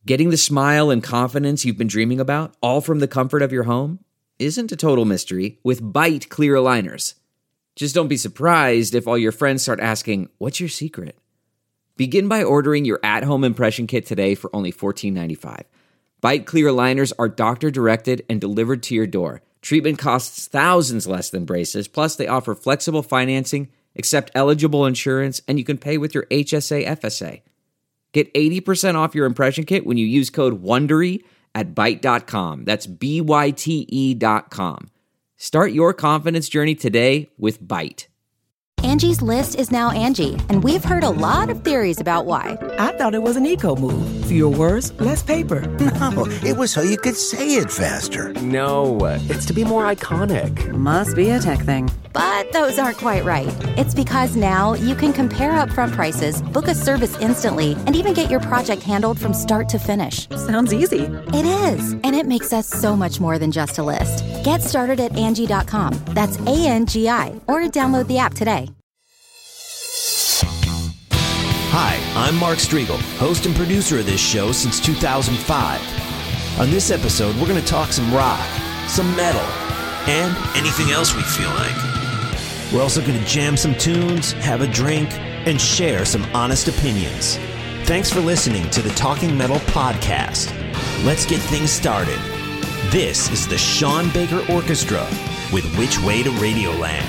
Getting the smile and confidence you've been dreaming about, all from the comfort of your home, isn't a total mystery with Byte clear aligners. Just don't be surprised if all your friends start asking, "What's your secret?" Begin by ordering your at-home impression kit today for only $14.95. Byte clear aligners are doctor-directed and delivered to your door. Treatment costs thousands less than braces, plus they offer flexible financing, accept eligible insurance, and you can pay with your HSA FSA. Get 80% off your impression kit when you use code WONDERY at Byte.com. That's BYTE.com. Start your confidence journey today with Byte. Angie's List is now Angie, and we've heard a lot of theories about why. I thought it was an eco move. Fewer words, less paper. No, it was so you could say it faster. No, it's to be more iconic. Must be a tech thing. But those aren't quite right. It's because now you can compare upfront prices, book a service instantly, and even get your project handled from start to finish. Sounds easy. It is, and it makes us so much more than just a list. Get started at Angie.com. That's ANGI, or download the app today. Hi, I'm Mark Striegel, host and producer of this show since 2005. On this episode, we're going to talk some rock, some metal, and anything else we feel like. We're also going to jam some tunes, have a drink, and share some honest opinions. Thanks for listening to the Talking Metal Podcast. Let's get things started. This is the Sean Baker Orchestra with Which Way to Radioland.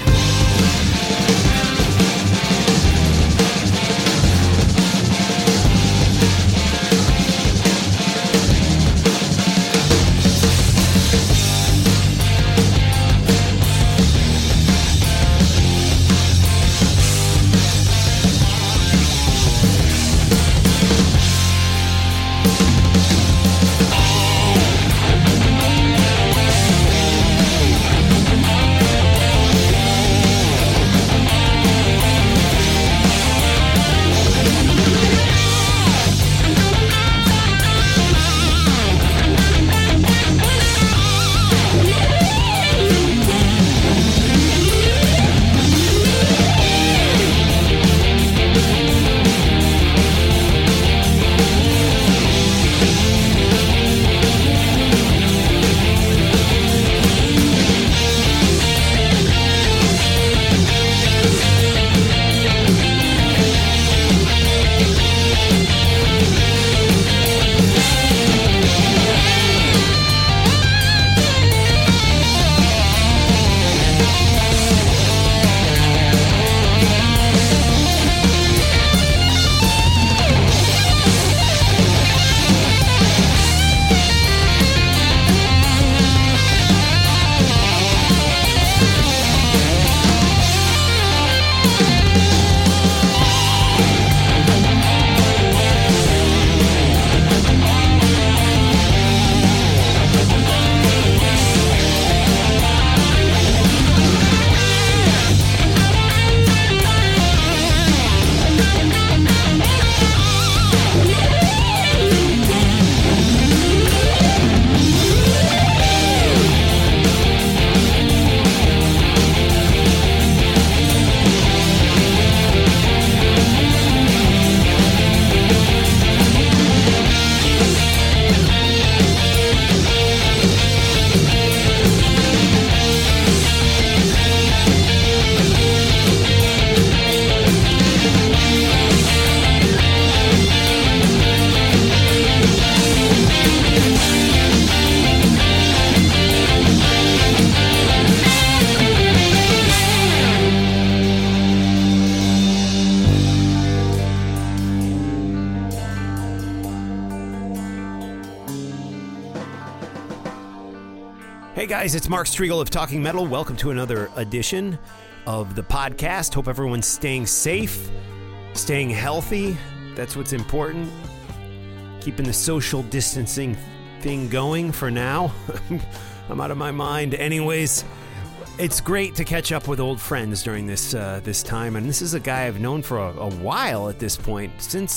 Hey guys, it's Mark Striegel of Talking Metal. Welcome to another edition of the podcast. Hope everyone's staying safe, staying healthy. That's what's important. Keeping the social distancing thing going for now. I'm out of my mind. Anyways, it's great to catch up with old friends during this time. And this is a guy I've known for a while at this point.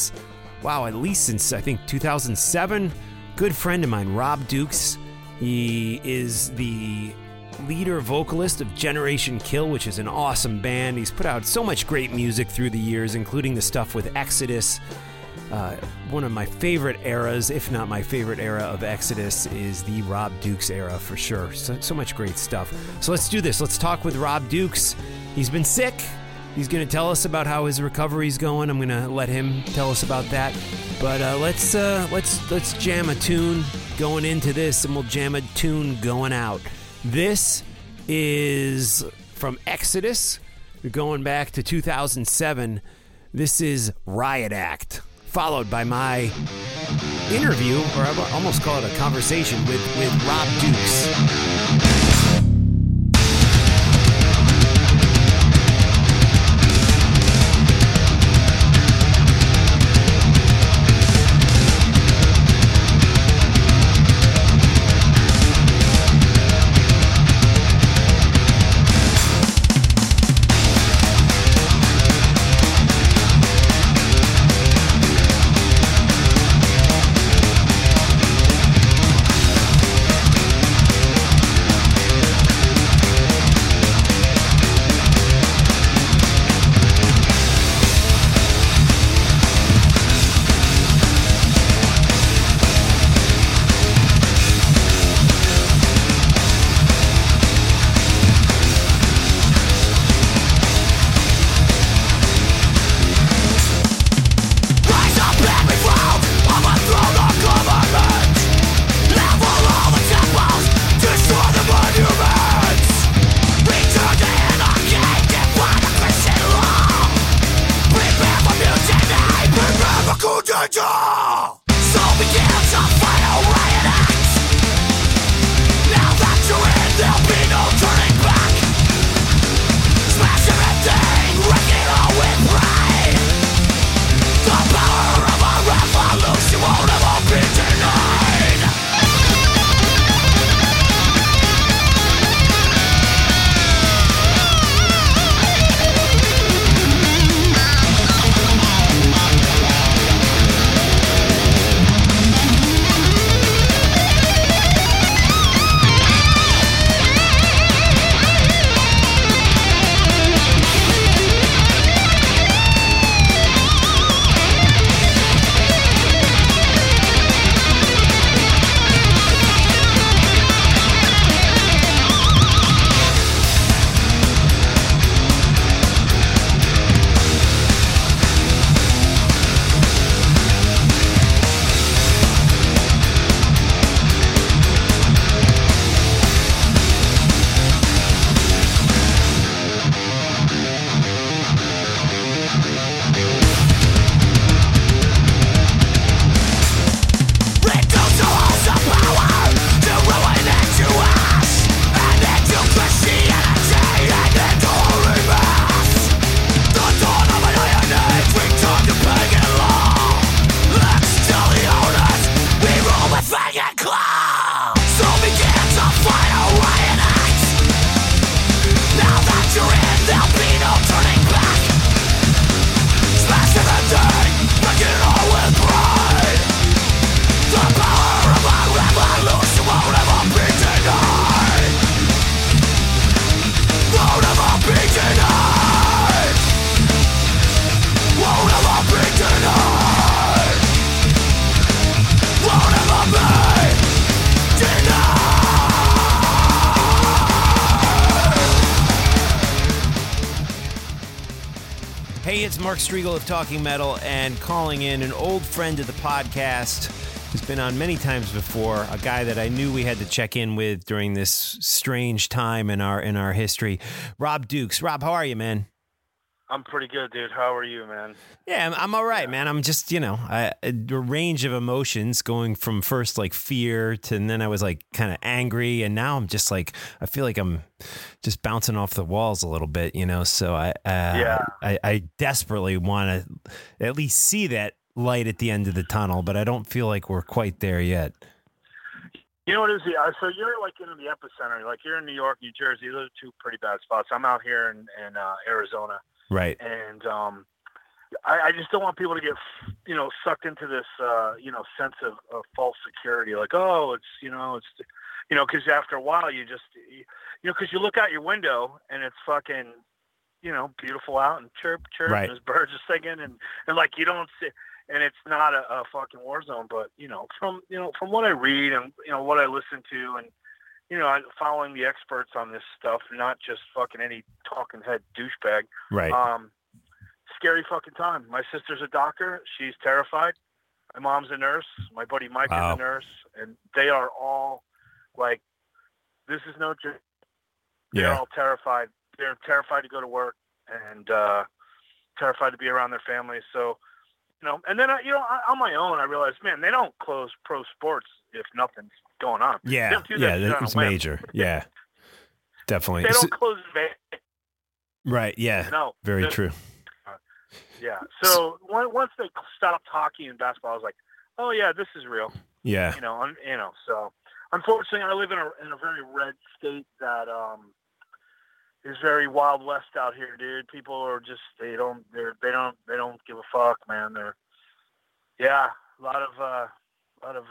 At least since I think 2007. Good friend of mine, Rob Dukes. He is the leader vocalist of Generation Kill, which is an awesome band. He's put out so much great music through the years, including the stuff with Exodus One of my favorite eras, if not my favorite era of Exodus, is the Rob Dukes era for sure. So much great stuff. So let's do this. Let's talk with Rob Dukes. He's been sick. He's going to tell us about how his recovery's going. I'm going to let him tell us about that. But let's jam a tune going into this, and we'll jam a tune going out. This is from Exodus. We're going back to 2007. This is Riot Act, followed by my interview, or I almost call it a conversation, with Rob Dukes. It's Mark Strigl of Talking Metal, and calling in an old friend of the podcast who's been on many times before, a guy that I knew we had to check in with during this strange time in our history, Rob Dukes. Rob, how are you, man? I'm pretty good, dude. How are you, man? Yeah, I'm all right, man. I'm just, a range of emotions going from first like fear to, and then I was like kind of angry, and now I'm just like, I feel like I'm just bouncing off the walls a little bit, so I desperately want to at least see that light at the end of the tunnel, but I don't feel like we're quite there yet. You know what it is? So you're like in the epicenter, like you're in New York, New Jersey. Those are two pretty bad spots. I'm out here in Arizona. Right. And I just don't want people to get, sucked into this, sense of false security. Like, oh, it's, because after a while you just, because you look out your window and it's fucking, beautiful out and chirp, right. And there's birds are singing and like you don't see, and it's not a fucking war zone. But from what I read and what I listen to, and following the experts on this stuff, not just fucking any talking head douchebag. Right. Scary fucking time. My sister's a doctor. She's terrified. My mom's a nurse. My buddy Mike is a nurse, and they are all like, this is no joke. They're all terrified. They're terrified to go to work and terrified to be around their families. So, and then on my own, I realized, man, they don't close pro sports if nothing's going on. Yeah, it's major. Yeah, definitely. They don't close it. Right. Yeah. No. Very true. Yeah. So once they stopped hockey and basketball, I was like, oh yeah, this is real. Yeah. So unfortunately, I live in a very red state that is very Wild West out here, dude. People are just they don't give a fuck, man. They're a lot of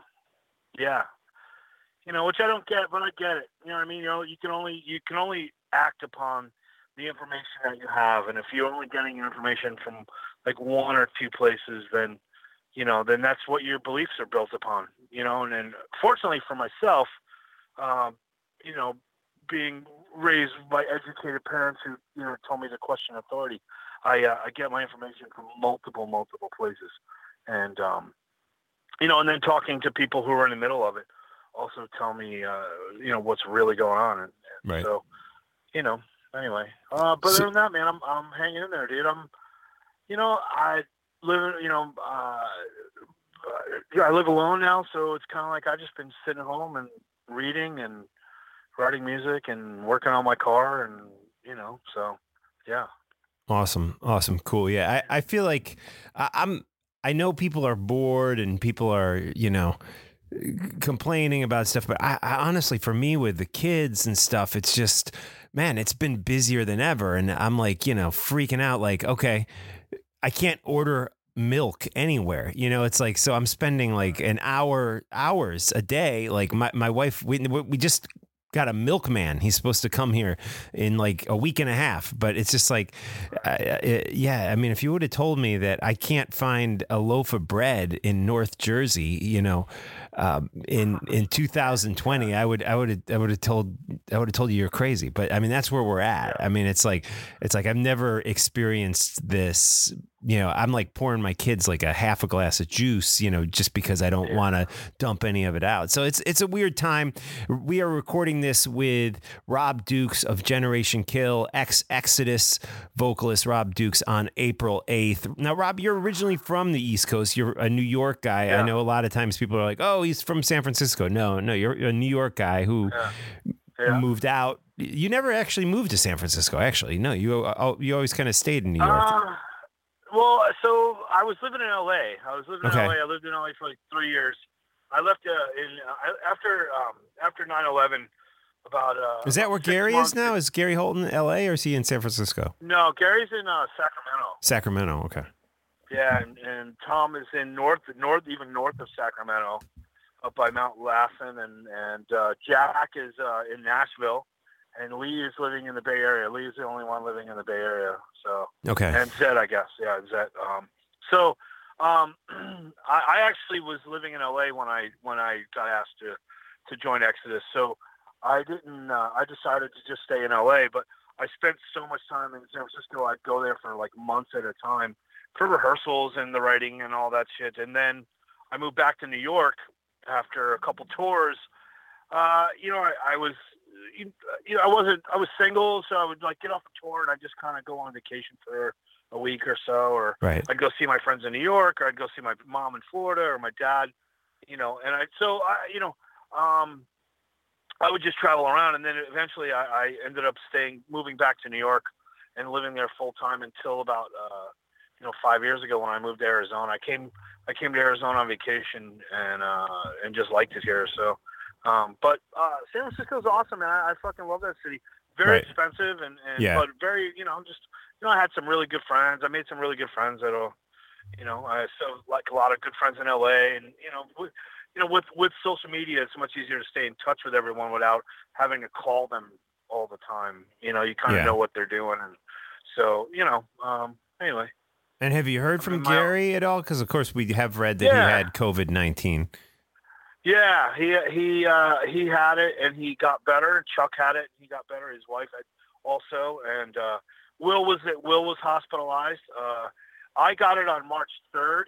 which I don't get, but I get it. You know what I mean? You can only act upon the information that you have, and if you're only getting your information from like one or two places, then that's what your beliefs are built upon. And fortunately for myself, being raised by educated parents who told me to question authority, I get my information from multiple places, and and then talking to people who are in the middle of it also tell me what's really going on, and right. So anyway, but other than that, man, I'm hanging in there, dude. I live I live alone now, so it's kind of like I've just been sitting at home and reading and writing music and working on my car, and so yeah. Awesome, cool. Yeah, I feel like I know people are bored and people are complaining about stuff, but I honestly, for me with the kids and stuff, it's just, man, it's been busier than ever, and I'm like freaking out, like, okay, I can't order milk anywhere, it's like, so I'm spending like hours a day. Like my wife, we just got a milkman. He's supposed to come here in like a week and a half, but it's just like, I mean, if you would have told me that I can't find a loaf of bread in North Jersey, in 2020, I would have told you you're crazy. But I mean, that's where we're at. I mean, it's like I've never experienced this. I'm like pouring my kids like a half a glass of juice, just because I don't want to dump any of it out. So it's a weird time. We are recording this with Rob Dukes of Generation Kill, ex-Exodus vocalist Rob Dukes, on April 8th. Now, Rob, you're originally from the East Coast. You're a New York guy. Yeah. I know a lot of times people are like, oh, he's from San Francisco. No, you're a New York guy who moved out. You never actually moved to San Francisco, actually. No, you always kind of stayed in New York. Well, so I was living in LA. I lived in LA for like 3 years. I left after 9/11. About is that where Gary is now? Is Gary Holt in LA, or is he in San Francisco? No, Gary's in Sacramento. Sacramento, okay. Yeah, and Tom is in even north of Sacramento, up by Mount Lassen, and Jack is in Nashville. And Lee is living in the Bay Area. Lee is the only one living in the Bay Area. So okay. And Zed, I guess, Zed. I actually was living in LA when I got asked to join Exodus. So I didn't. I decided to just stay in LA. But I spent so much time in San Francisco. I'd go there for like months at a time for rehearsals and the writing and all that shit. And then I moved back to New York after a couple tours. I was single, so I would like get off a tour and I'd just kind of go on vacation for a week or so, or right. I'd go see my friends in New York, or I'd go see my mom in Florida, or my dad, and I would just travel around, and then eventually I ended up moving back to New York and living there full time until about 5 years ago when I moved to Arizona. I came to Arizona on vacation and just liked it here. So. But San Francisco is awesome, man. I fucking love that city. Very right. expensive, but very, I had some really good friends. I made some really good friends that'll, I still like a lot of good friends in LA, and with social media, it's much easier to stay in touch with everyone without having to call them all the time. You kind of know what they're doing, and so anyway. And have you heard from Gary at all? Because of course we have read that he had COVID-19. Yeah, he had it and he got better. Chuck had it and he got better. His wife had also, and Will was hospitalized. I got it on March 3rd,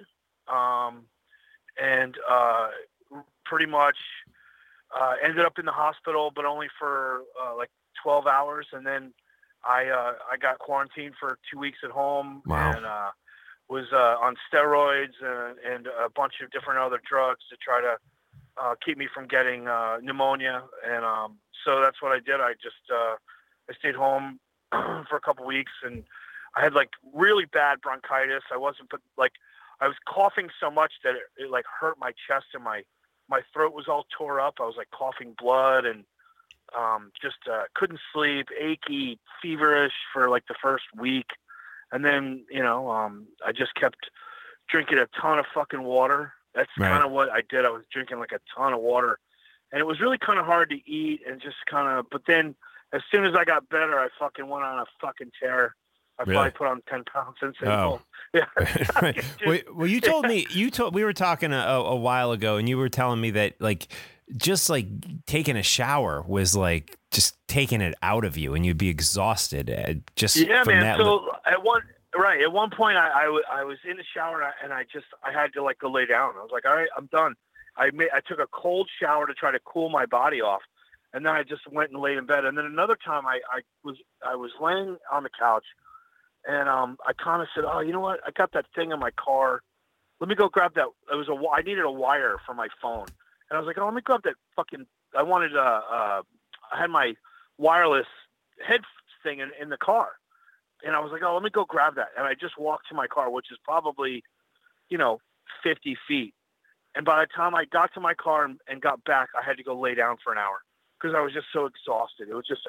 and pretty much ended up in the hospital, but only for like 12 hours, and then I got quarantined for 2 weeks at home. Wow. And was on steroids and a bunch of different other drugs to try to keep me from getting pneumonia. And so that's what I did. I just I stayed home for a couple weeks, and I had like really bad bronchitis. I was coughing so much that it like hurt my chest, and my throat was all tore up. I was like coughing blood, and just couldn't sleep, achy, feverish for like the first week. And then, I just kept drinking a ton of fucking water. That's kind of what I did. I was drinking like a ton of water, and it was really kind of hard to eat, and just but then as soon as I got better, I fucking went on a fucking tear. I probably put on 10 pounds since then. Oh. Yeah. Well, you told me, we were talking a while ago, and you were telling me that like, just like taking a shower was like just taking it out of you, and you'd be exhausted just from man. that. So at one point I was in the shower, and I had to like go lay down. I was like, all right, I'm done. I took a cold shower to try to cool my body off, and then I just went and laid in bed. And then another time I was laying on the couch, and I kind of said, oh, you know what? I got that thing in my car. Let me go grab that. I needed a wire for my phone. And I was like, oh, let me grab that fucking, I had my wireless head thing in the car. And I was like, oh, let me go grab that. And I just walked to my car, which is probably, 50 feet. And by the time I got to my car and got back, I had to go lay down for an hour because I was just so exhausted. It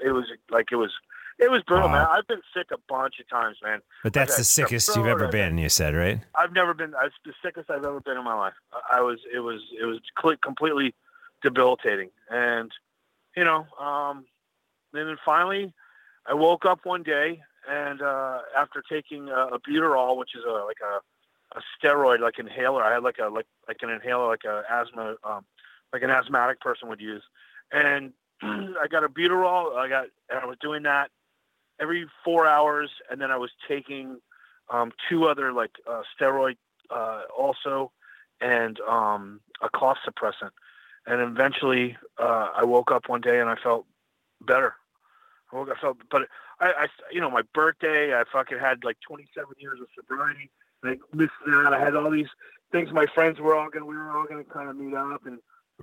was brutal, man. I've been sick a bunch of times, man. But that's the sickest you've ever been, you said, right? I've never been. It's the sickest I've ever been in my life. It was completely debilitating. And, and then finally I woke up one day, and after taking a Buterol, which is a steroid, like inhaler, I had like an inhaler, like a asthma, like an asthmatic person would use. And I got a Buterol. I was doing that every 4 hours, and then I was taking 2 other steroid also, and a cough suppressant. And eventually I woke up one day and I felt better. But I my birthday, I fucking had like 27 years of sobriety. And I missed that. I had all these things. My friends we were all gonna kind of meet up, and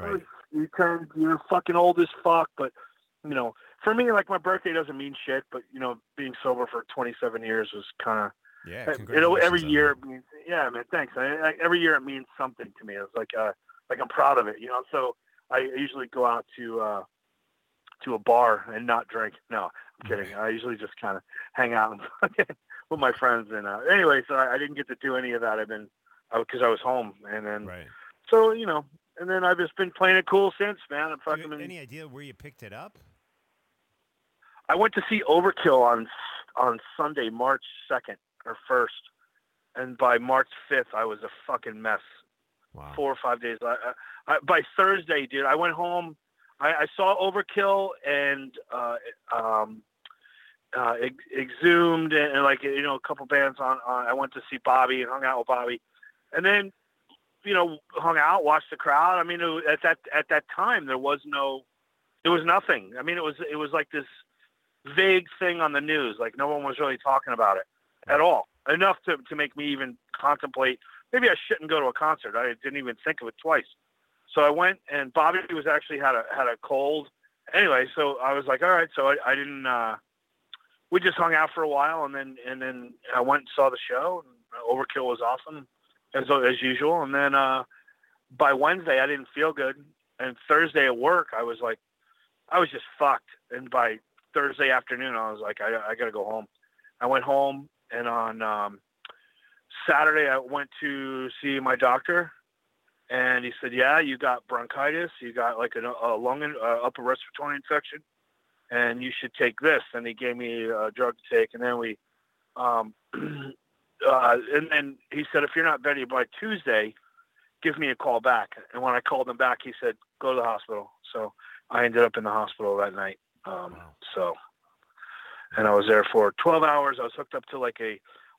you're fucking old as fuck, but for me, like, my birthday doesn't mean shit, but being sober for 27 years was kind of, every year it means, man, thanks. Every year it means something to me. It's like I'm proud of it, so I usually go out to a bar and not drink. No, I'm kidding. I usually just kind of hang out with my friends. And anyway, so I didn't get to do any of that. Because I was home, and then, so, and then I've just been playing it cool since, man. I'm fucking. Any idea where you picked it up? I went to see Overkill on Sunday, March 2nd or 1st, and by March 5th, I was a fucking mess. Wow. 4 or 5 days. By Thursday, dude, I went home. I saw Overkill and Exhumed and a couple bands on. I went to see Bobby and hung out with Bobby, and then hung out, watched the crowd. I mean, at that time there was nothing. I mean, it was like this vague thing on the news. Like, no one was really talking about it at all. Enough to make me even contemplate, maybe I shouldn't go to a concert. I didn't even think of it twice. So I went, and Bobby was actually had a cold. Anyway, so I was like, all right. So I didn't, we just hung out for a while, and then I went and saw the show, and Overkill was awesome as usual. And then, by Wednesday I didn't feel good. And Thursday at work, I was just fucked. And by Thursday afternoon, I was like, I got to go home. I went home, and on Saturday I went to see my doctor, and he said, yeah, you got bronchitis. You got like a lung and upper respiratory infection, and you should take this. And he gave me a drug to take. And then we, and then he said, if you're not ready by Tuesday, give me a call back. And when I called him back, he said, go to the hospital. So I ended up in the hospital that night. So, and I was there for 12 hours. I was hooked up to like it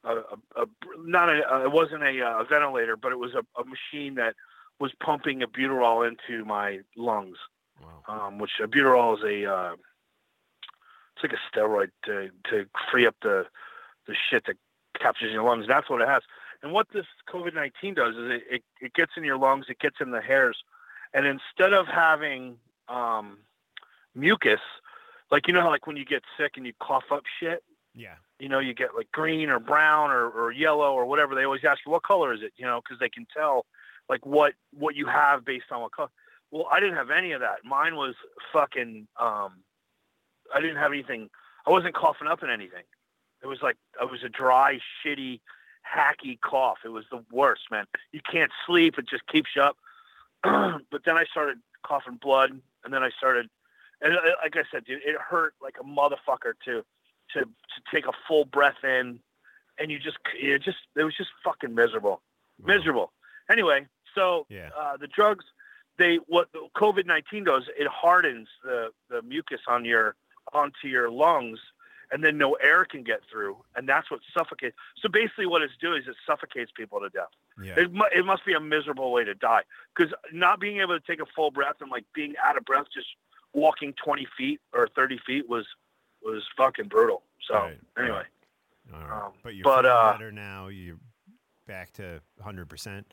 wasn't a ventilator, but it was a machine that was pumping albuterol into my lungs. Wow. Which albuterol is it's like a steroid to free up the shit that captures your lungs. That's what it has. And what this COVID-19 does is it gets in your lungs, it gets in the hairs, and instead of having mucus, like, you know how like when you get sick and you cough up shit? Yeah. You know, you get like green or brown or yellow or whatever. They always ask you, what color is it? You know, because they can tell like what you have based on what color. Well, I didn't have any of that. Mine was fucking, I didn't have anything. I wasn't coughing up in anything. It was like, I was a dry, shitty, hacky cough. It was the worst, man. You can't sleep. It just keeps you up. But then I started coughing blood, and then I started, and like I said, dude, it hurt like a motherfucker to take a full breath in, and it was just fucking miserable. Miserable. Anyway, so the drugs, what COVID-19 does, it hardens the mucus onto your lungs, and then no air can get through, and that's what suffocates. So basically what it's doing is it suffocates people to death. Yeah. It must be a miserable way to die, because not being able to take a full breath and like being out of breath, just walking 20 feet or 30 feet was fucking brutal. So anyway. All right. But you're feeling better now. You're back to 100%.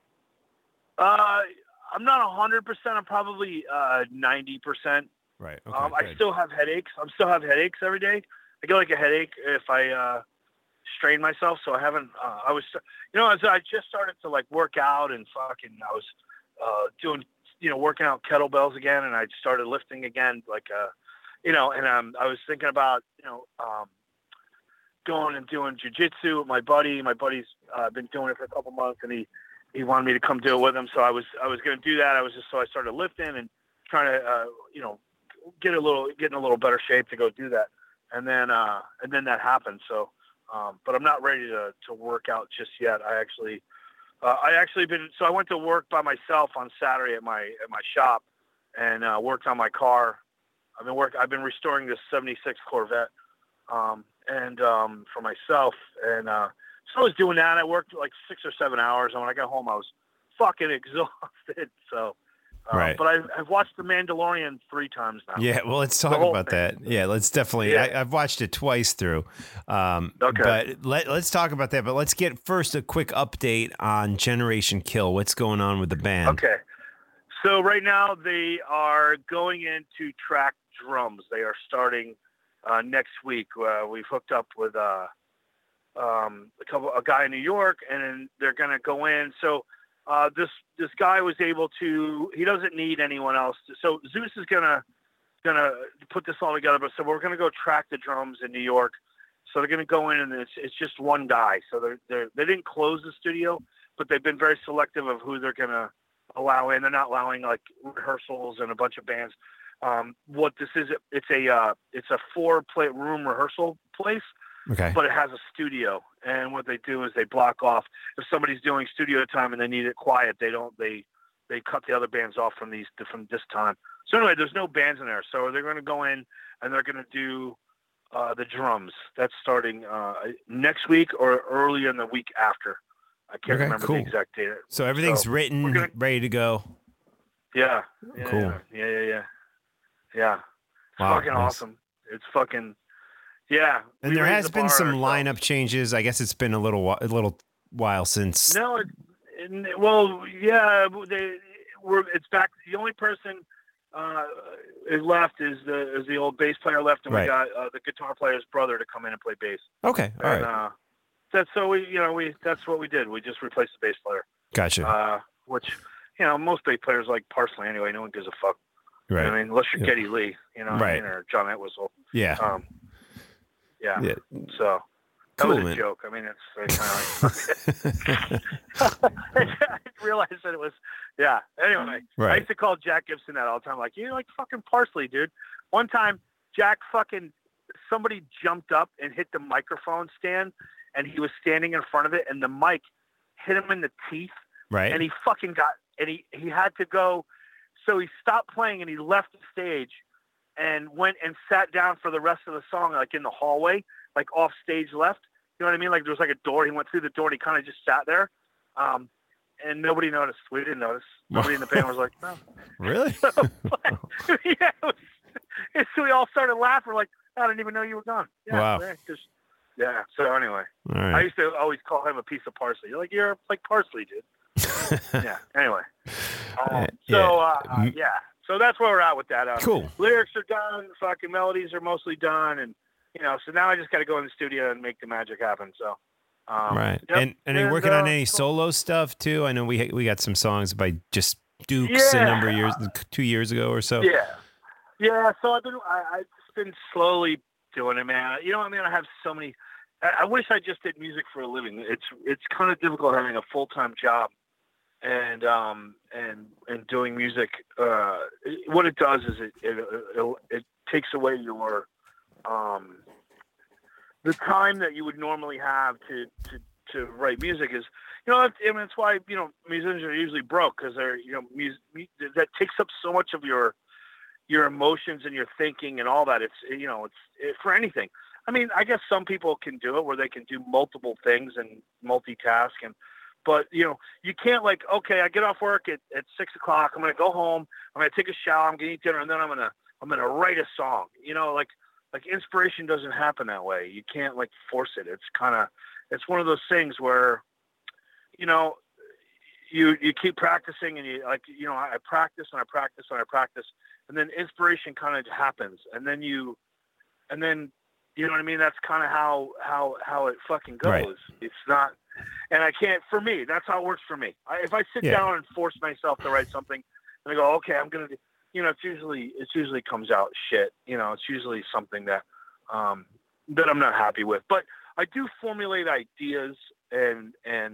I'm not 100%. I'm probably 90%. Right. Okay, I still have headaches. Every day. I get like a headache if I strain myself. So I haven't. As I just started to like work out and fucking, I was doing, working out kettlebells again, and I started lifting again, like and I was thinking about going and doing jiu-jitsu with my buddy. My buddy's been doing it for a couple months, and he wanted me to come do it with him. So I was going to do that. I started lifting and trying to getting a little better shape to go do that. And then that happened. So, but I'm not ready to work out just yet. I went to work by myself on Saturday at my shop and worked on my car. I've been restoring this 76 Corvette, for myself. And, so I was doing that. I worked like 6 or 7 hours. And when I got home, I was fucking exhausted. So, right. But I've watched The Mandalorian 3 times now. Yeah, well, let's talk about that. Yeah, let's definitely. Yeah. I've watched it twice through. Okay. But let's talk about that. But let's get first a quick update on Generation Kill. What's going on with the band? Okay. So right now they are going into track drums. They are starting next week. We've hooked up with a guy in New York, and then they're going to go in. So. This guy was able to. He doesn't need anyone else. So Zeus is gonna put this all together. But so we're gonna go track the drums in New York. So they're gonna go in, and it's just one guy. So they didn't close the studio, but they've been very selective of who they're gonna allow in. They're not allowing like rehearsals and a bunch of bands. What this is, it's a 4-room rehearsal place. Okay. But it has a studio, and what they do is they block off. If somebody's doing studio time and they need it quiet, they cut the other bands off from this time. So anyway, there's no bands in there. So they're going to go in and they're going to do the drums. That's starting next week or earlier in the week after. I can't remember the exact date. So everything's written, ready to go. Yeah. Cool. Yeah. It's wow, fucking awesome. It's fucking. Yeah, and there has been some lineup changes. I guess it's been a little while since. No, it's back. The only person is left is the old bass player left, and we got the guitar player's brother to come in and play bass. Okay, all right. That's what we did. We just replaced the bass player. Gotcha. Which most bass players like Parsley anyway. No one gives a fuck. Right. I mean, unless you're Geddy Lee, right. Or John Entwistle. Yeah. Yeah. So that cool, was a man. joke. I mean, it's kind of like, I realized that it was, yeah. Anyway, right. I used to call Jack Gibson that all the time. Like, you're like fucking Parsley, dude. One time, somebody jumped up and hit the microphone stand and he was standing in front of it, and the mic hit him in the teeth. Right. And he fucking he had to go. So he stopped playing and he left the stage and went and sat down for the rest of the song, like in the hallway, like off stage left. You know what I mean? Like there was like a door. He went through the door and he kind of just sat there. And nobody noticed. We didn't notice. Nobody in the band was like, no. Really? So, yeah. So we all started laughing. We're like, I didn't even know you were gone. Yeah, wow. Yeah. So anyway, all right. I used to always call him a piece of parsley. You're like, you're like parsley, dude. Yeah. Anyway. So that's where we're at with that. Cool. Lyrics are done. Fucking melodies are mostly done. And, so now I just got to go in the studio and make the magic happen. So. Right. Yep. And are you working on any solo stuff too? I know we got some songs by just Dukes a number of years, 2 years ago or so. Yeah. Yeah. So I've just been slowly doing it, man. I have so many, I wish I just did music for a living. It's kind of difficult having a full-time job and doing music. What it does is it takes away your, the time that you would normally have to write music is, that's why, musicians are usually broke because they're, that takes up so much of your emotions and your thinking and all that. It's for anything. I mean, I guess some people can do it where they can do multiple things and multitask but you can't okay, I get off work at 6 o'clock. I'm going to go home. I'm going to take a shower. I'm going to eat dinner. And then I'm going to write a song, like inspiration doesn't happen that way. You can't force it. It's one of those things where, you keep practicing and I practice and I practice and I practice and then inspiration kind of happens. And then you know what I mean? That's kind of how it fucking goes. Right. It's not, and I can't, for me, that's how it works for me. If I sit down and force myself to write something and I go, okay, I'm going to, it usually comes out shit. It's usually something that I'm not happy with. But I do formulate ideas and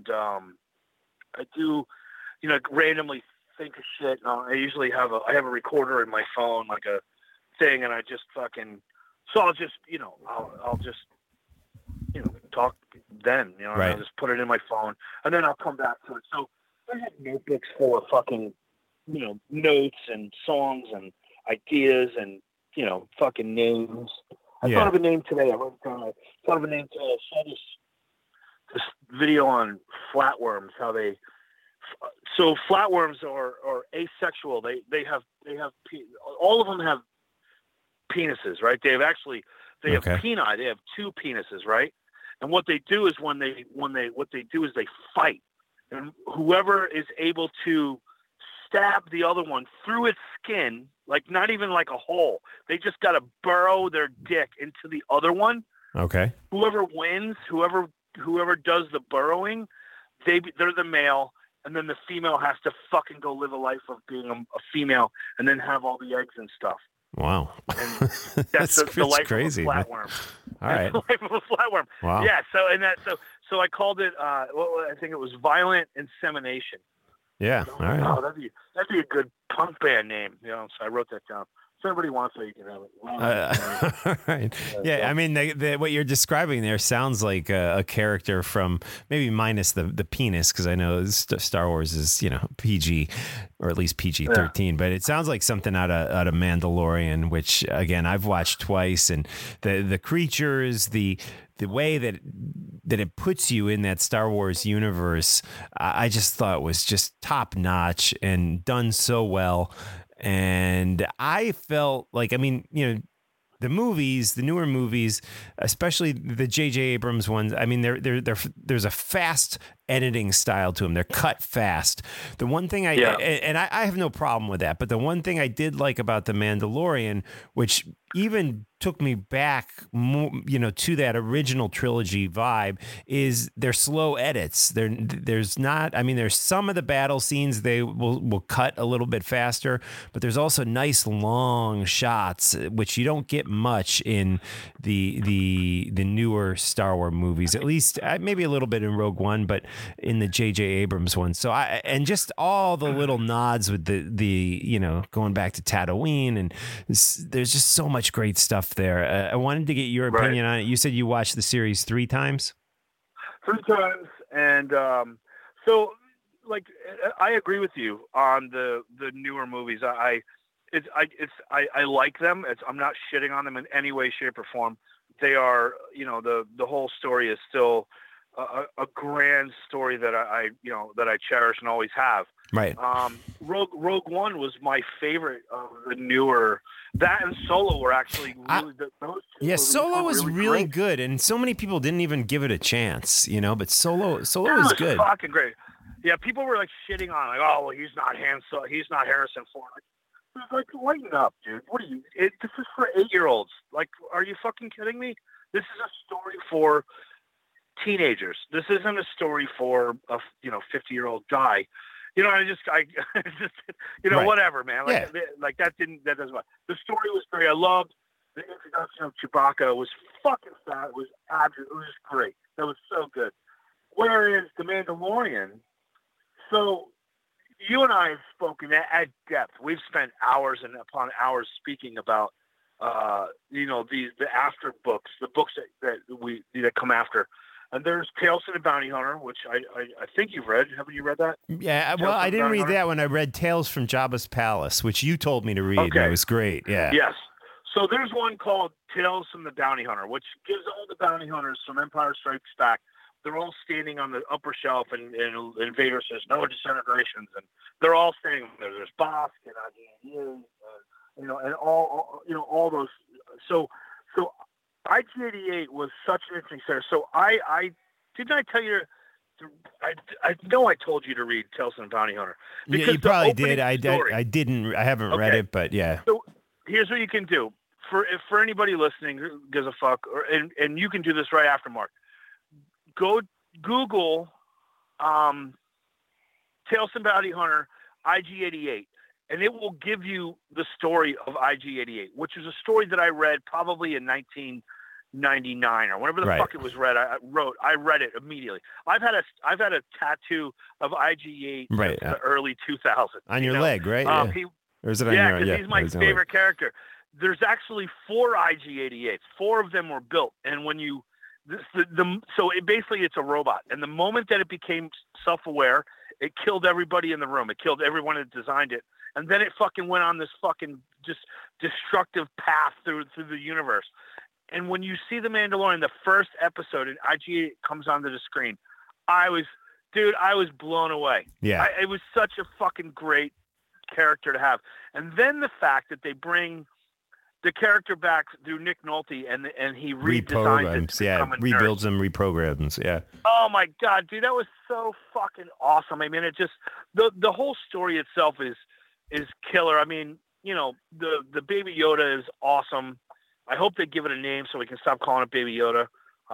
I do, randomly think of shit. I usually have a recorder in my phone, like a thing, and I just fucking. So I'll just, I'll just, talk then. Right. I'll just put it in my phone, and then I'll come back to it. So I have notebooks full of fucking. Notes and songs and ideas and, fucking names. I thought of a name today. I thought of a name today. I saw this video on flatworms, so flatworms are asexual. They have all of them have penises, right? They have peni. They have two penises, right? And what they do is what they do is they fight. And whoever is able to stab the other one through its skin, not even like a hole. They just got to burrow their dick into the other one. Okay. Whoever wins, whoever does the burrowing, they're the male, and then the female has to fucking go live a life of being a female and then have all the eggs and stuff. Wow. And that's the life crazy, of a flatworm. All right. The life of a flatworm. Wow. Yeah. So I called it. I think it was violent insemination. Yeah. All right. Oh, that'd be a good punk band name. So I wrote that down. If everybody wants it, you can have it. All right. Yeah. I mean, what you're describing there sounds like a character from maybe minus the penis, because I know Star Wars is PG or at least PG-13, but it sounds like something out of Mandalorian, which again I've watched twice, and the creatures, the way that it puts you in that Star Wars universe, I just thought was just top notch and done so well. And I felt like, the newer movies, especially the J.J. Abrams ones, there's a fast editing style to them. They're cut fast. The one thing I have no problem with that, but the one thing I did like about The Mandalorian, which even took me back, to that original trilogy vibe, is their slow edits. There's some of the battle scenes they will cut a little bit faster, but there's also nice long shots, which you don't get much in the newer Star Wars movies. At least maybe a little bit in Rogue One, but in the J.J. Abrams one. So and just all the little nods with the going back to Tatooine, and there's just so much great stuff there. I wanted to get your opinion on it. You said you watched the series 3 times. 3 times, and so like I agree with you on the newer movies. I like them. I'm not shitting on them in any way, shape, or form. They are, the whole story is still a grand story that I cherish and always have. Right. Rogue One was my favorite of the newer. That and Solo were actually really Solo was really good, and so many people didn't even give it a chance, but Solo was good. Fucking great. Yeah, people were like shitting on, like, oh, well, he's not Harrison Ford. Like, lighten up, dude. What are you? This is for 8-year-olds. Like, are you fucking kidding me? This is a story for teenagers. This isn't a story for a 50-year-old guy. I just Right. Whatever, man. Like that doesn't matter. The story was great. I loved the introduction of Chewbacca. It was fucking fat. It was just great. That was so good. Whereas the Mandalorian, so you and I have spoken at depth. We've spent hours and upon hours speaking about the after books, the books that come after. And there's Tales from the Bounty Hunter, which I think you've read. Haven't you read that? Yeah, well, I didn't read that one. I read Tales from Jabba's Palace, which you told me to read. Okay. And it was great. Yeah. Yes. So there's one called Tales from the Bounty Hunter, which gives all the bounty hunters from Empire Strikes Back. They're all standing on the upper shelf, and Vader says no disintegrations, and they're all standing there. There's Bossk and and all those. So IG-88 was such an interesting series. So I didn't I tell you? I know I told you to read Tales from the Bounty Hunter. Yeah, you probably did. I didn't. I haven't read it, but yeah. So here's what you can do for anybody listening who gives a fuck, and you can do this right after Mark. Go Google Tales from the Bounty Hunter IG-88. And it will give you the story of IG-88, which is a story that I read probably in 1999 or whenever the fuck it was read. I read it immediately. I've had a tattoo of IG-88 in the early 2000s on your leg, right? Or is it on your? Yeah, he's my favorite character. There's actually 4 IG-88s. 4 of them were built, and when you it's a robot. And the moment that it became self-aware, it killed everybody in the room. It killed everyone that designed it. And then it fucking went on this fucking just destructive path through the universe. And when you see The Mandalorian, the first episode, and IG comes onto the screen, I was blown away. Yeah. It was such a fucking great character to have. And then the fact that they bring the character back through Nick Nolte and he redesigns it. Rebuilds them, reprograms. Yeah. Oh my God, dude, that was so fucking awesome. I mean, it just, the whole story itself is killer. I mean, the Baby Yoda is awesome. I hope they give it a name so we can stop calling it Baby Yoda.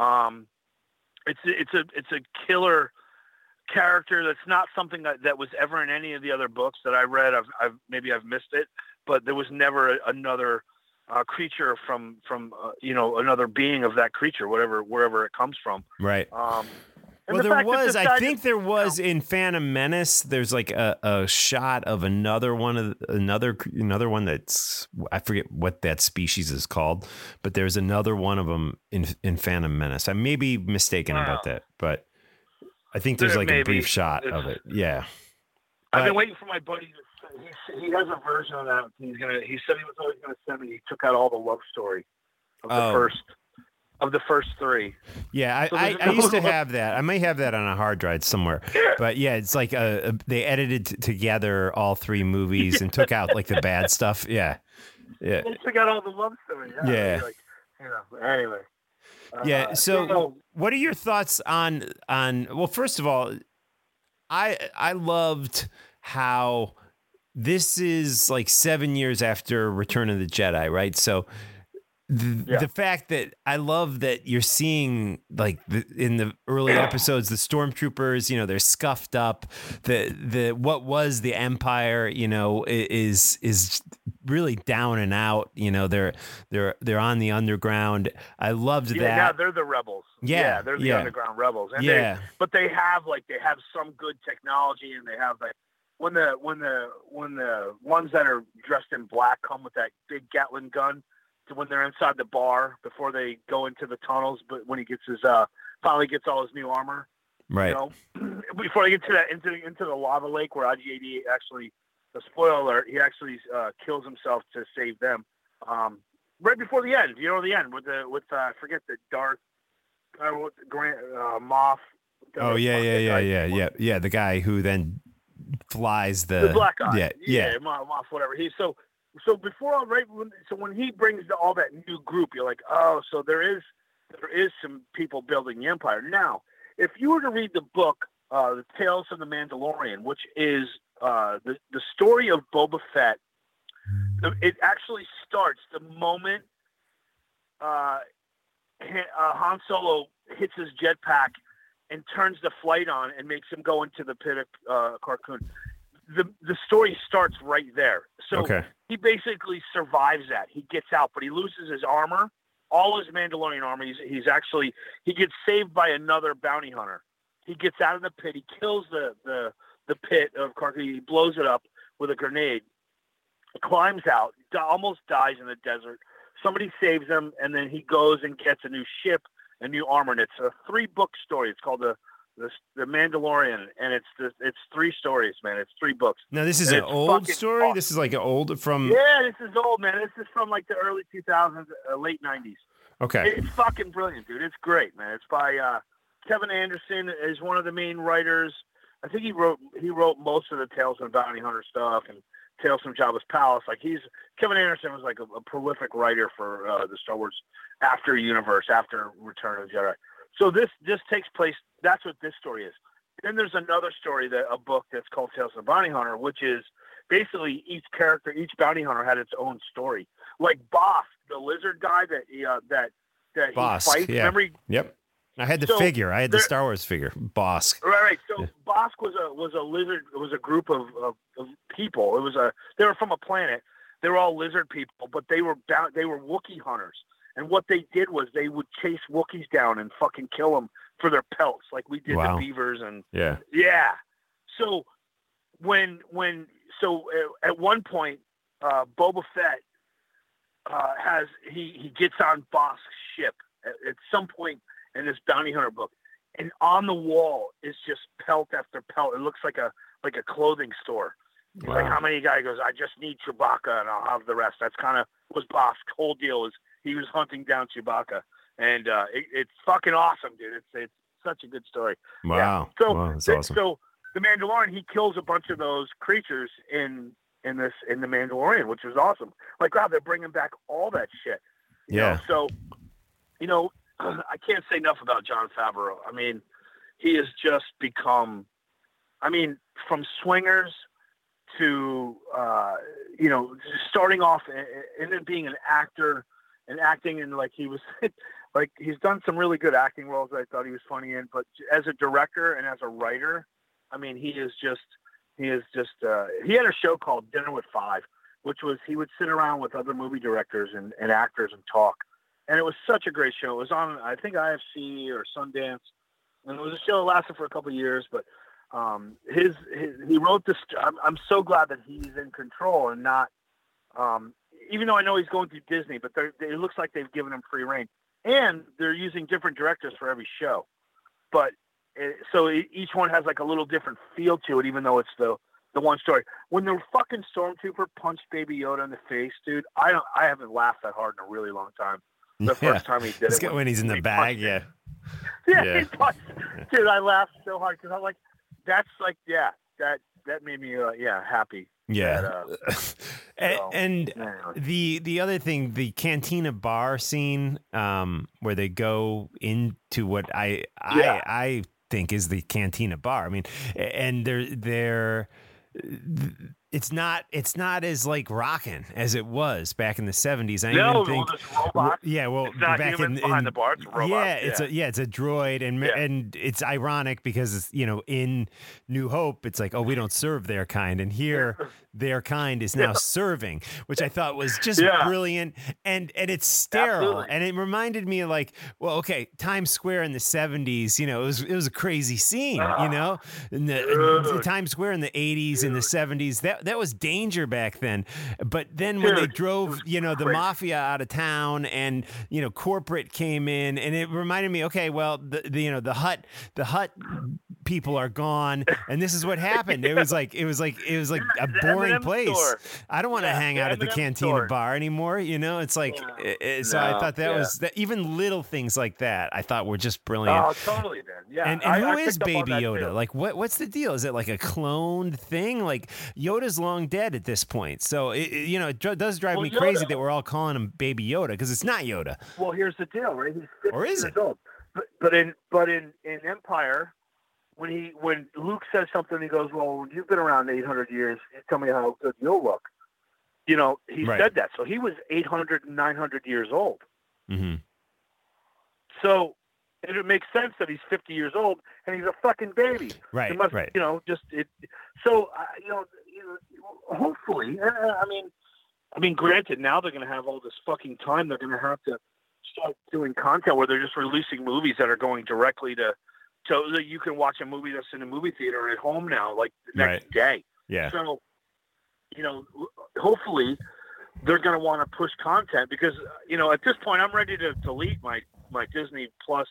It's a killer character. That's not something that was ever in any of the other books that I read. I've missed it, but there was never another creature from another being of that creature, wherever it comes from. Right. Well, there was. I think there was in Phantom Menace. There's like a shot of another one that's, I forget what that species is called, but there's another one of them in Phantom Menace. I may be mistaken about that, but I think there's like a brief shot of it. Yeah. I've been waiting for my buddy. He has a version of that. He said he was always going to send me. He took out all the love story of the first 3. Yeah, I used to have that. I may have that on a hard drive somewhere. Yeah. But yeah, it's like they edited together all 3 movies and took out like the bad stuff. Yeah. They took out all the love story. Yeah. Anyway. Yeah. So, what are your thoughts on? Well, first of all, I loved how this is like 7 years after Return of the Jedi, right? So. The fact that I love that you're seeing like in the early episodes, the stormtroopers, they're scuffed up. The what was the Empire, is really down and out. They're on the underground. I loved that. Yeah, they're the rebels. Yeah, they're the underground rebels. And they have some good technology, and they have like when the ones that are dressed in black come with that big Gatling gun. When they're inside the bar before they go into the tunnels, but when he gets his finally gets all his new armor. Right. You know, before they get to that into the lava lake where IG-88 actually, the spoiler alert, he actually kills himself to save them. Right before the end, the end with I forget the Darth Moff. Oh yeah. The guy who then flies the black guy. Yeah. Moff, whatever. So before, when he brings all that new group, you're like, oh, so there is some people building the Empire. Now, if you were to read the book, The Tales of the Mandalorian, which is the story of Boba Fett, it actually starts the moment Han Solo hits his jetpack and turns the flight on and makes him go into the pit of Carkoon. The story starts right there. So he basically survives that. He gets out, but he loses his armor, all his Mandalorian armor. He gets saved by another bounty hunter. He gets out of the pit. He kills the pit of Carkoon. He blows it up with a grenade. Climbs out, almost dies in the desert. Somebody saves him, and then he goes and gets a new ship, a new armor. And it's a 3-book story. It's called the Mandalorian, and it's 3 stories, man. It's 3 books. Now this is an old story. Awesome. This is like an old from. Yeah, this is old, man. This is from like the early 2000s, late 90s. Okay, it's fucking brilliant, dude. It's great, man. It's by Kevin Anderson is one of the main writers. I think he wrote most of the Tales from the Bounty Hunter stuff and Tales from Jabba's Palace. Like Kevin Anderson was like a prolific writer for the Star Wars after universe, after Return of the Jedi. So this takes place. That's what this story is. Then there's another story, a book that's called Tales of the Bounty Hunter, which is basically each character, each bounty hunter had its own story. Like Bosk, the lizard guy that he fights. Yeah. Remember? Yep. I had the figure. I had the Star Wars figure, Bosk. Right. So Bosk was a lizard. It was a group of people. They were from a planet. They were all lizard people, but they were Wookiee hunters. And what they did was they would chase Wookiees down and fucking kill them for their pelts, like we did the beavers and yeah. So at one point, Boba Fett he gets on Bosk's ship at some point in this bounty hunter book, and on the wall is just pelt after pelt. It looks like a clothing store. Wow. Like, how many guy goes, I just need Chewbacca and I'll have the rest. That's kind of was Bosk's whole deal. Is he was hunting down Chewbacca, and it's fucking awesome, dude. It's such a good story. Wow. Yeah. That's awesome. So the Mandalorian, he kills a bunch of those creatures in the Mandalorian, which is awesome. Like, wow, they're bringing back all that shit. You know? So, I can't say enough about Jon Favreau. I mean, he has just become, from Swingers to, starting off and then being an actor and acting, and like he was, like he's done some really good acting roles that I thought he was funny in, but as a director and as a writer, he had a show called Dinner with Five, which was, he would sit around with other movie directors and actors and talk. And it was such a great show. It was on, I think, IFC or Sundance. And it was a show that lasted for a couple of years, but he wrote this. I'm so glad that he's in control and not, even though I know he's going through Disney, but it looks like they've given him free reign. And they're using different directors for every show. But so each one has like a little different feel to it, even though it's the one story. When the fucking Stormtrooper punched Baby Yoda in the face, dude, I haven't laughed that hard in a really long time. The first time he did it. When he's in the bag, yeah. He punched. Dude, I laughed so hard because I'm like, that's like, that made me, happy. Yeah. The other thing, the Cantina bar scene, where they go into what I think is the Cantina bar. And they're it's not as like rocking as it was back in the 70s. I even think robots. Yeah, well, it's not back humans behind the bar, it's robots. Yeah, it's a droid, and it's ironic because in New Hope it's like, oh, we don't serve their kind, and here their kind is now serving, which I thought was just brilliant, and it's sterile. Absolutely. And it reminded me of like, well, okay, Times Square in the 70s, it was a crazy scene, and the Times Square in the 80s and the 70s, that was danger back then. But then when they Dude, drove, the crazy. mafia out of town, and corporate came in, and it reminded me, okay, well, the hut people are gone, and this is what happened. It was like a boring M&M place. store. I don't want to hang out at the M&M Cantina store. bar anymore. It's like, so I thought that was that. Even little things like that, I thought were just brilliant. Oh, totally, man. Yeah. And who is Baby Yoda? Like, what's the deal? Is it like a cloned thing? Like, Yoda's long dead at this point. So, it does drive me crazy that we're all calling him Baby Yoda, because it's not Yoda. Well, here's the deal, right? He's 50 Or is years it? old. But in Empire, when Luke says something, he goes, "Well, you've been around 800 years. Tell me how good you'll look." He Right. said that. So he was 800 and 900 years old. Mm-hmm. So it makes sense that he's 50 years old and he's a fucking baby. Right. It must, right. So hopefully, I mean, granted, now they're going to have all this fucking time. They're going to have to start doing content where they're just releasing movies that are going directly so that you can watch a movie that's in a movie theater at home now, like the next day. Yeah. So, hopefully they're going to want to push content because, at this point I'm ready to delete my Disney Plus,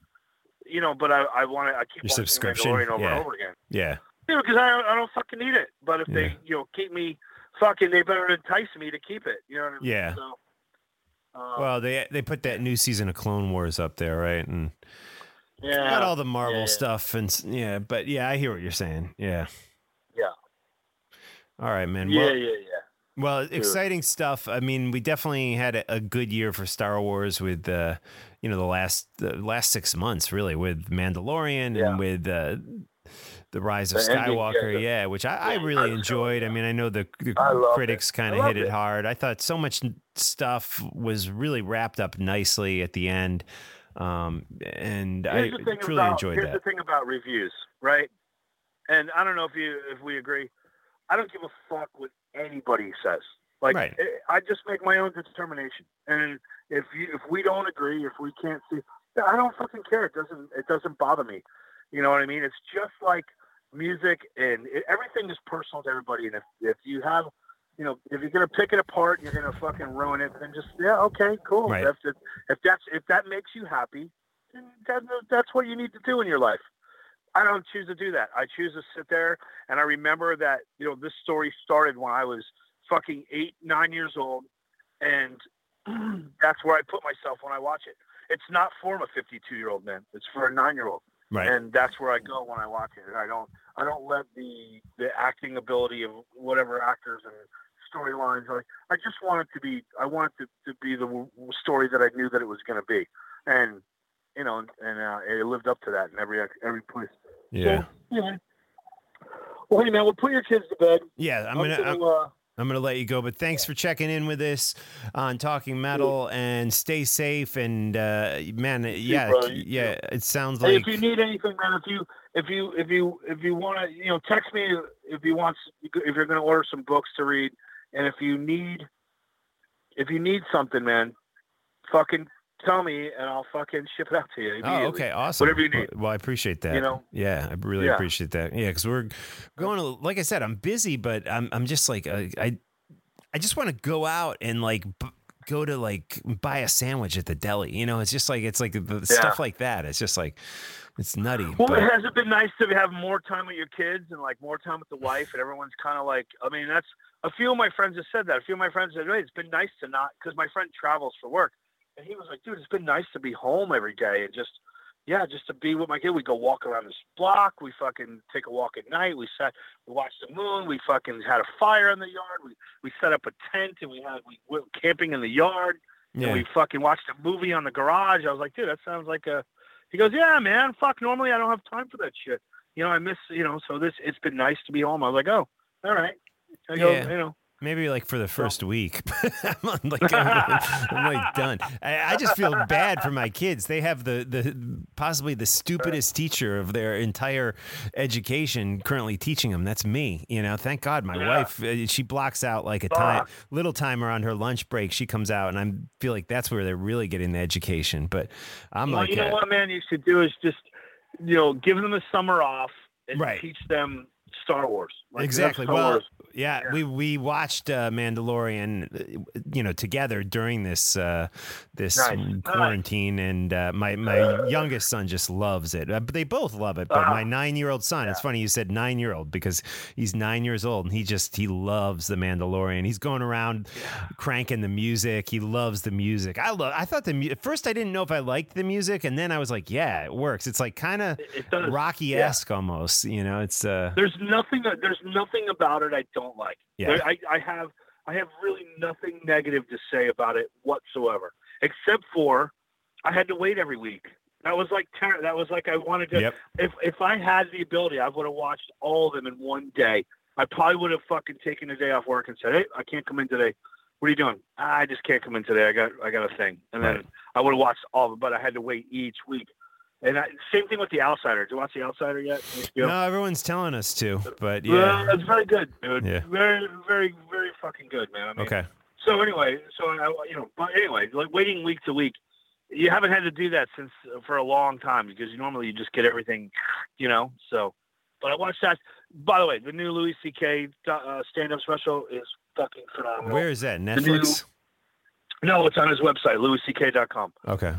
but I keep Your watching subscription. Mandalorian over and over again. Yeah. Because I don't fucking need it. But if they, keep me fucking, they better entice me to keep it. You know what I mean? Yeah. So, Well, they put that new season of Clone Wars up there, right? And got all the Marvel stuff, and but I hear what you're saying. Yeah. Yeah. All right, man. Yeah. Well, exciting stuff. I mean, we definitely had a good year for Star Wars with the last 6 months, really, with Mandalorian and with the Rise of Skywalker, which I really enjoyed. I mean, I know the critics kind of hit it hard. I thought so much stuff was really wrapped up nicely at the end, and I truly enjoyed that. Here's the thing about reviews, right? And I don't know if we agree. I don't give a fuck what anybody says. Like, right. I just make my own determination. And if we don't agree, if we can't see, I don't fucking care. It doesn't bother me. You know what I mean? It's just like music, and everything is personal to everybody. And if you have, if you're gonna pick it apart, you're gonna fucking ruin it. Then just okay, cool. Right. If that makes you happy, then that's what you need to do in your life. I don't choose to do that. I choose to sit there, and I remember that this story started when I was fucking 8, 9 years old, and that's where I put myself when I watch it. It's not for a 52-year-old man. It's for a 9-year-old. Right. And that's where I go when I watch it. And I don't let the acting ability of whatever actors and storylines. I just want it to be. I want it to be the story that I knew that it was going to be, and it lived up to that in every place. Yeah. So, well, hey man, we'll put your kids to bed. Yeah, I'm gonna let you go, but thanks for checking in with us on Talking Metal, and stay safe. And man, it sounds like if you need anything, man, if you want to, text me if you're going to order some books to read, and if you need something, man, fucking tell me and I'll fucking ship it out to you. Oh, okay, awesome. Whatever you need. Well, I appreciate that. Yeah, I really appreciate that. Yeah, because we're going to, like I said, I'm busy, but I'm just like I just want to go out and like go to like buy a sandwich at the deli. It's just like the stuff like that. It's just like it's nutty. Well, has it been nice to have more time with your kids and like more time with the wife, and everyone's kind of like, I mean, that's a few of my friends have said that. A few of my friends said, "Hey, it's been nice to not," because my friend travels for work. And he was like, dude, it's been nice to be home every day and just to be with my kid. We go walk around this block. We fucking take a walk at night. We watched the moon. We fucking had a fire in the yard. We set up a tent and we went camping in the yard. Yeah. And we fucking watched a movie on the garage. I was like, dude, that sounds like he goes, yeah, man, fuck. Normally I don't have time for that shit. I miss, so it's been nice to be home. I was like, oh, all right. I go, maybe like for the first week. I'm like done. I just feel bad for my kids. They have the possibly the stupidest teacher of their entire education currently teaching them. That's me. Thank God my wife, she blocks out like a little time around her lunch break. She comes out, and I feel like that's where they're really getting the education. But I'm like, you know what, man, you should do is just give them a summer off and teach them Star Wars. Exactly. Well, Yeah, we watched Mandalorian, together during this quarantine, and my youngest son just loves it. But they both love it. But my 9-year-old son, it's funny you said 9-year-old because he's 9 years old and he loves the Mandalorian. He's going around cranking the music. He loves the music. I thought at first I didn't know if I liked the music, and then I was like, yeah, it works. It's like kind of Rocky-esque almost. It's there's nothing about it I don't like. Yeah. I have really nothing negative to say about it whatsoever, except for I had to wait every week. That was like I wanted to. Yep. If I had the ability, I would have watched all of them in one day. I probably would have fucking taken a day off work and said, "Hey, I can't come in today. What are you doing?" I just can't come in today. I got a thing, and then I would have watched all of it. But I had to wait each week. And same thing with The Outsider. Did you watch The Outsider yet? No, everyone's telling us to, but yeah. It's very good, dude. Yeah. Very, very, very fucking good, man. I mean, okay. So anyway, like waiting week to week, you haven't had to do that for a long time because normally you just get everything, so. But I watched that. By the way, the new Louis C.K. stand-up special is fucking phenomenal. Where is that? Netflix? No, it's on his website, louisck.com. Okay.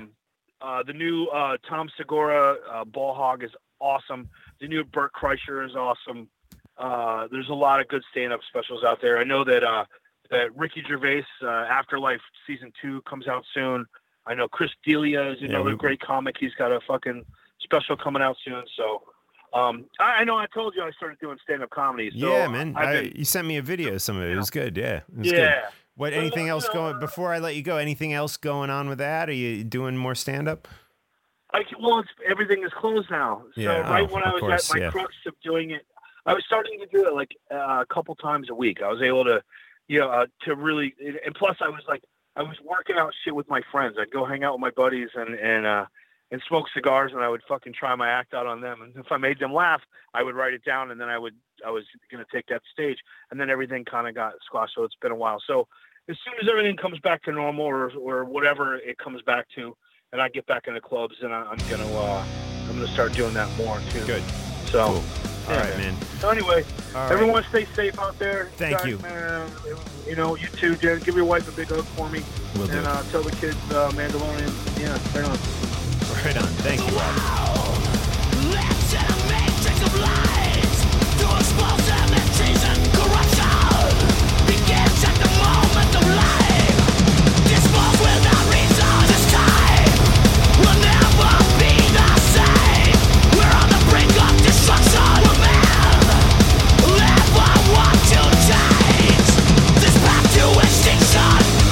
The new Tom Segura Ball Hog is awesome. The new Bert Kreischer is awesome. There's a lot of good stand-up specials out there. I know that Ricky Gervais Afterlife Season 2 comes out soon. I know Chris D'Elia is another great comic. He's got a fucking special coming out soon. So I know I told you I started doing stand-up comedy. So yeah, man. You sent me a video of some of it. It was good. Yeah. It was good. What? Anything else going? Before I let you go, anything else going on with that? Are you doing more stand up? Everything is closed now. So when I was at my crux of doing it, I was starting to do it like a couple times a week. I was able to, to really, and plus I was working out shit with my friends. I'd go hang out with my buddies and smoke cigars, and I would fucking try my act out on them. And if I made them laugh, I would write it down, and then I was going to take that stage, and then everything kind of got squashed. So it's been a while. So as soon as everything comes back to normal or whatever it comes back to, and I get back into clubs, and I'm gonna start doing that more too. Good. So, cool. All right, man. So anyway, everyone stay safe out there. Thank you. Man, you too, Jen. Give your wife a big hug for me. Will do. And tell the kids Mandalorian. Yeah, right on. Right on. Thank you, Rob. Let's set a matrix of lies to expose them and treason, corruption begins at the moment of life. Dispose without reason. This time will never be the same. We're on the brink of destruction. Will man ever want to change this path to extinction?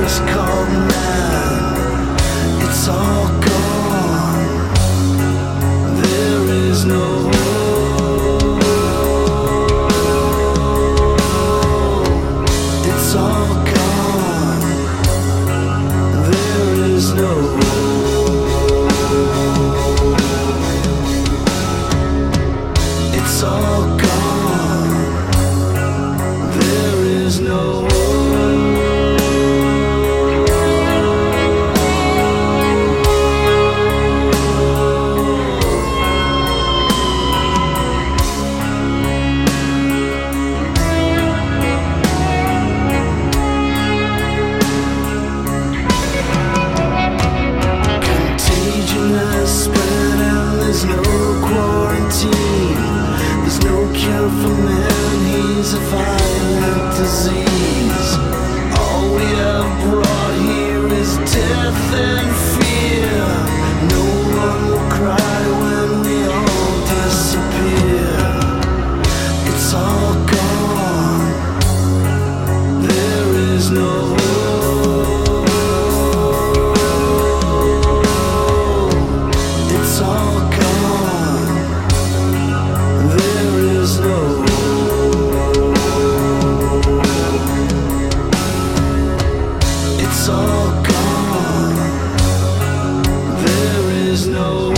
was called man. It's all gone. There is no hope. It's all gone. There is no hope. It's all gone. There is no hope. Contagion has spread and there's no quarantine. There's no cure for man, he's a violent disease. All we have brought here is death and fear. No one will cry when we all disappear. It's all gone. There is no hope. It's all gone. There is no hope. It's all gone. There is no hope.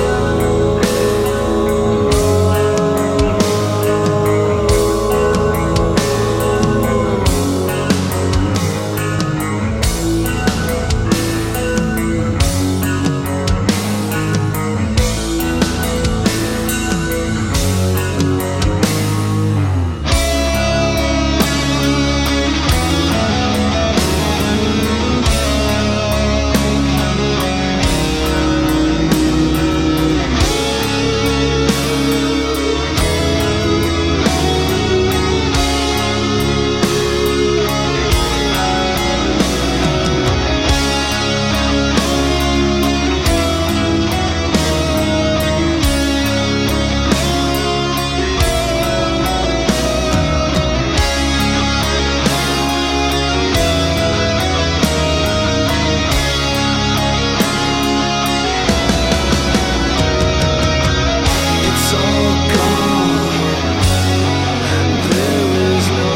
It's all gone. There is no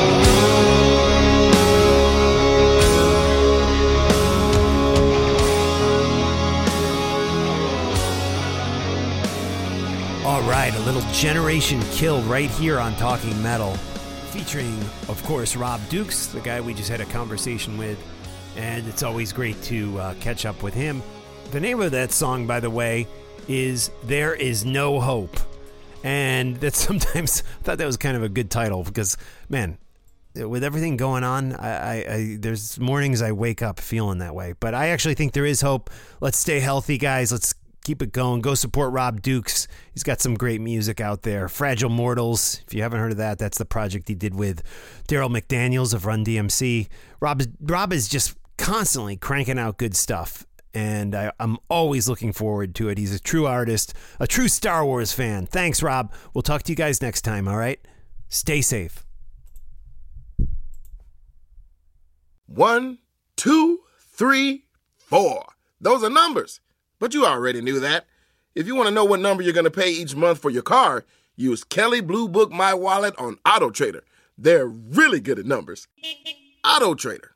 All right, a little Generation Kill right here on Talking Metal, featuring, of course, Rob Dukes, the guy we just had a conversation with, and it's always great to catch up with him. The name of that song, by the way, is There Is No Hope, and that sometimes I thought that was kind of a good title because, man, with everything going on, I there's mornings I wake up feeling that way, but I actually think there is hope. Let's stay healthy, guys. Let's keep it going. Go support Rob Dukes. He's got some great music out there. Fragile Mortals, if you haven't heard of that, that's the project he did with Daryl McDaniels of Run DMC. Rob is just constantly cranking out good stuff, and I'm always looking forward to it. He's a true artist, a true Star Wars fan. Thanks, Rob. We'll talk to you guys next time, all right? Stay safe. 1, 2, 3, 4. Those are numbers. But you already knew that. If you want to know what number you're going to pay each month for your car, use Kelley Blue Book My Wallet on AutoTrader. They're really good at numbers. AutoTrader.